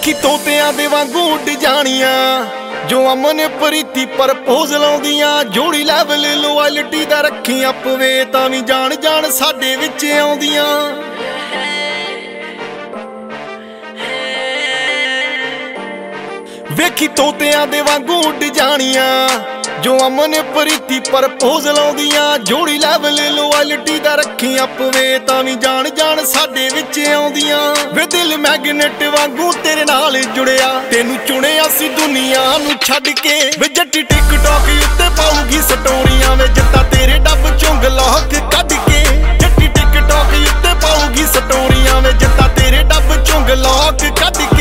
ਵੇਖੀ ਤੋਤਿਆਂ ਦੇ ਵਾਂਗੂ ਉੱਡ ਜਾਣੀਆਂ ਜੋ ਅਮਨ ਪ੍ਰੀਤੀ ਪ੍ਰਪੋਜ਼ ਲਾਉਂਦੀਆਂ। ਜੋੜੀ ਲੈਵਲ ਲੋਇਲਟੀ ਦਾ ਰੱਖੀ ਆਪਵੇ ਤਾਂ ਵੀ ਜਾਣ ਜਾਣ ਸਾਡੇ ਵਿੱਚ ਆਉਂਦੀਆਂ। ਵੇਖੀ ਤੋਤਿਆਂ ਦੇ ਵਾਂਗੂ ਉੱਡ ਜਾਣੀਆਂ ਜੋ ਅਮਨ ਪ੍ਰੀਤੀ ਪ੍ਰਪੋਜ਼ ਲਾਉਂਦੀਆਂ। ਜੋੜੀ ਲੈਵਲ ਲੋਇਲਟੀ ਦਾ ਰੱਖੀ ਆਪਵੇ ਤਾਂ ਵੀ ਜਾਣ ਜਾਣ ਸਾਡੇ ਵਿੱਚ ਆਉਂਦੀਆਂ। ਵੇ ਦਿਲ ਮੈਗਨੇਟ ਵਾਂਗੂ ਤੇਰੇ ਨਾਲ ਜੁੜਿਆ, ਤੈਨੂੰ ਚੁਣਿਆ ਸੀ ਦੁਨੀਆ ਨੂੰ ਛੱਡ ਕੇ। ਵੇ ਜੱਟੀ ਟਿਕਟੌਕ ਉੱਤੇ ਪਾਉਗੀ ਸਟੋਰੀਆਂ, ਵੇ ਜੱਟਾ ਤੇਰੇ ਡੱਬ ਚੋਂ ਗਲੋਕ ਕੱਢ ਕੇ। ਜੱਟੀ ਟਿਕਟੌਕ ਉੱਤੇ ਪਾਉਗੀ ਸਟੋਰੀਆਂ, ਵੇ ਜੱਟਾ ਤੇਰੇ ਡੱਬ ਚੋਂ ਗਲੋਕ ਕੱਢ ਕੇ।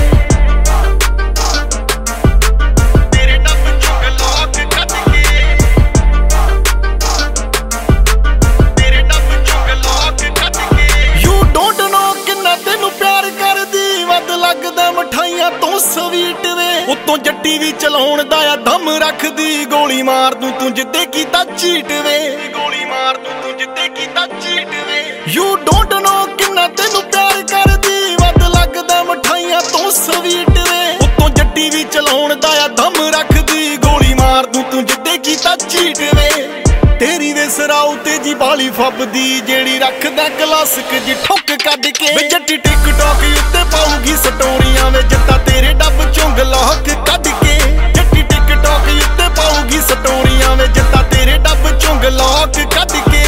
ਤੂੰ ਸਵੀਟ ਵੇ ਉੱਤੋਂ ਜੱਟੀ ਵੀ ਚਲਾਉਣ ਦਾ ਆ ਦਮ ਰੱਖਦੀ। ਗੋਲੀ ਮਾਰ ਦੂੰ ਤੂੰ ਜਿੱਤੇ ਕੀਤਾ ਚੀਟ ਵੇ, ਗੋਲੀ ਮਾਰ ਦੂੰ ਤੂੰ ਜਿੱਤੇ ਕੀਤਾ ਚੀਟ ਵੇ। ਯੂ ਡੋਂਟ ਨੋ ਕਿੰਨਾ ਤੈਨੂੰ ਪਿਆਰ ਕਰਦੀ, ਵੱਧ ਲੱਗਦਾ ਮਠਾਈਆਂ ਤੂੰ ਸਵੀਟ ਵੇ ਉੱਤੋਂ ਜੱਟੀ ਵੀ ਚਲਾਉਣ ਦਾ ਆ ਦਮ ਰੱਖਦੀ। ਗੋਲੀ ਮਾਰ ਦੂੰ ਤੂੰ ਜਿੱਤੇ ਕੀਤਾ ਚੀਟ ਵੇ। ਤੇਰੀ ਵੇ ਸਰਾਉ ਤੇ ਜੀ ਬਾਲੀ ਫੱਬਦੀ, ਜਿਹੜੀ ਰੱਖਦਾ ਕਲਾਸਿਕ ਜੀ ਠੁੱਕ ਕੱਢ ਕੇ। ਵੇ ਜੱਟੀ ਟਿਕਟੌਕ ਉੱਤੇ ਪਾਉਗੀ ਸਟੋਰੀਆਂ, ਵੇ ਜੱਟਾ ਤੇਰੇ ਡੱਬ ਚੋਂ ਗਲੋਕ ਕੱਢ ਕੇ। ਜੱਟੀ ਟਿਕਟੌਕ ਉੱਤੇ ਪਾਉਗੀ ਸਟੋਰੀਆਂ, ਵੇ ਜੱਟਾ ਤੇਰੇ ਡੱਬ ਚੋਂ ਗਲੋਕ ਕੱਢ ਕੇ।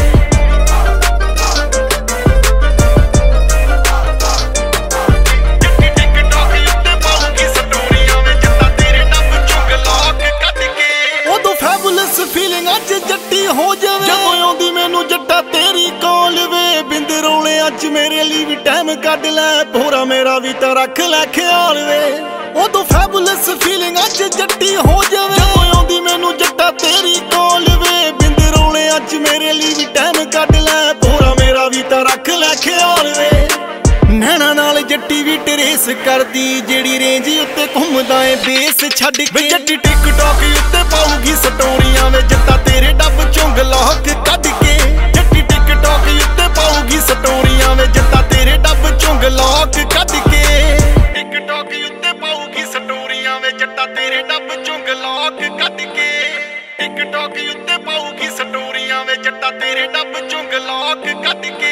ਜੱਟੀ ਟਿਕਟੌਕ ਉੱਤੇ ਪਾਉਗੀ ਸਟੋਰੀਆਂ, ਵੇ ਜੱਟਾ ਤੇਰੇ ਡੱਬ ਚੋਂ ਗਲੋਕ ਕੱਢ ਕੇ। ਉਦੋਂ ਫੈਬੂਲਸ ਫੀਲਿੰਗ ਅੱਜ ਜੱਟੀ ਹੋ ਜਾਵੇ, ਜਦੋਂ ਆਉਂਦੀ ਮੈਨੂੰ ਜੱਟਾ ਤੇਰੀ ਕਾਲ ਵੇ। ਬਿੰਦ ਰੋਲੇ ਅੱਜ ਮੇਰੇ ਲਈ ਵੀ ਟਾਈਮ ਕੱਢ ਲੈ, ਭੋਰਾ ਮੇਰਾ ਵੀ ਤਾਂ ਰੱਖ ਲੈ ਖਿਆਲ ਵੇ। ਉਦੋਂ ਫੈਬੂਲਸ ਫੀਲਿੰਗ ਅੱਜ ਜੱਟੀ ਹੋ ਜਾਵੇ, ਜਦੋਂ ਆਉਂਦੀ ਮੈਨੂੰ ਜੱਟਾ ਤੇਰੀ ਕਾਲ ਵੇ। ਬਿੰਦ ਰੋਲੇ ਅੱਜ ਮੇਰੇ ਲਈ ਵੀ ਟਾਈਮ ਕੱਢ ਲੈ, ਭੋਰਾ ਮੇਰਾ ਵੀ ਤਾਂ ਰੱਖ ਲੈ ਖਿਆਲ ਵੇ। ਨੈਣਾ ਨਾਲ ਜੱਟੀ ਵੀ ਟਰੇਸ ਕਰਦੀ, ਜਿਹੜੀ ਰੇਂਜ ਉੱਤੇ ਘੁੰਮਦਾ ਏ ਬੇਸ ਛੱਡ ਕੇ। ਜੱਟੀ ਟਿਕਟੌਕ ਉੱਤੇ ਪਾਉਗੀ ਸਟੋਰੀਆਂ, ਵੇ ਜੱਟਾ ਤੇਰੇ ਡੱਬ ਚੋਂ ਗਲੋਕ ਕੱਢ ਕੇ। ਜੱਟੀ ਟਿਕਟੌਕ ਉੱਤੇ ਪਾਉਗੀ ਸਟੋਰੀਆਂ, ਵੇ ਜੱਟਾ ਤੇਰੇ ਡੱਬ ਚੋਂ ਗਲੋਕ ਕੱਢ ਕੇ। ਟਿਕਟੌਕ ਉੱਤੇ ਪਾਉਗੀ ਸਟੋਰੀਆਂ, ਵੇ ਜੱਟਾ ਤੇਰੇ ਡੱਬ ਚੋਂ ਗਲੋਕ ਕੱਢ ਕੇ। ਟਿਕਟੌਕ ਉੱਤੇ ਪਾਉਗੀ ਸਟੋਰੀਆਂ, ਵੇ ਜੱਟਾ ਤੇਰੇ ਡੱਬ ਚੋਂ ਗਲੋਕ ਕੱਢ ਕੇ।